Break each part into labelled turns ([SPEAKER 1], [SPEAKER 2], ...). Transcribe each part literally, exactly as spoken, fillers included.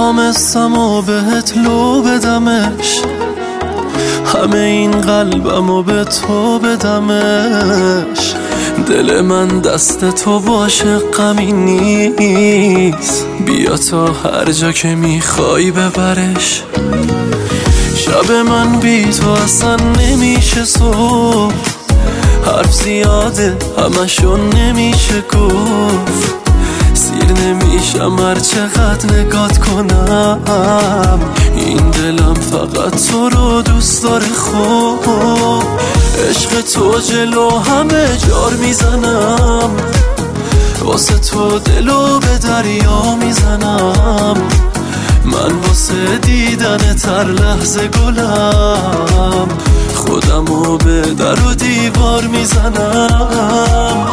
[SPEAKER 1] میخوام اسم و بهت لو بدمش، همه این قلبم و به تو بدمش. دل من دست تو باشه غمی نیست، بیا تا هر جا که میخوای ببرش. شب من بی تو اصلا نمیشه صبح، حرف زیاده همشون نمیشه گفت. سیر نمیشم هر چقدر نگات کنم، این دلم فقط تو رو دوست داره. خوب عشق تو جلو همه جار میزنم، واسه تو دلو به دریا میزنم. من واسه دیدن تر لحظه گلم، خودمو به در و دیوار میزنم.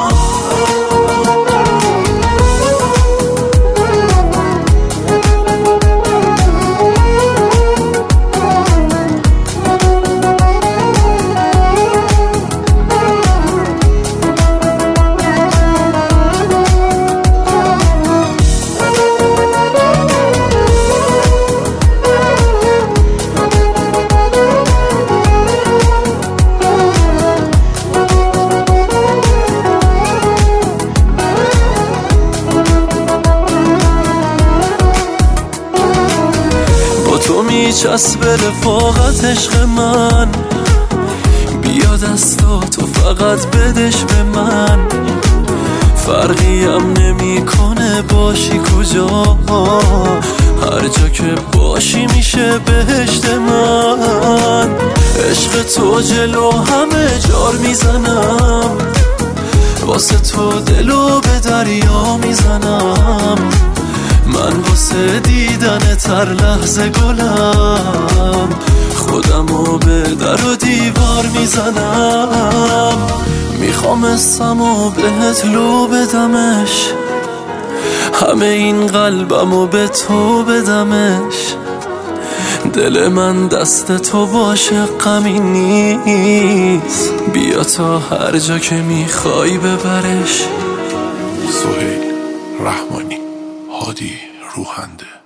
[SPEAKER 1] تو میچسب رفاقت عشق من، بیا دستا تو فقط بدش به من. فرقی هم نمی کنه باشی کجا، هر جا که باشی میشه بهشت من. عشق تو جلو همه جار میزنم، واسه تو دلو به دریا میزنم. من واسه دیدن تر لحظه گلم، خودمو به در و دیوار میزنم. میخوام اسم و بهت لو بدمش، همه این قلبمو به تو بدمش. دل من دست تو باشه غمی نیست، بیا تا هر جا که میخوای ببرش.
[SPEAKER 2] سهیل رحمانی، هادی روحنده.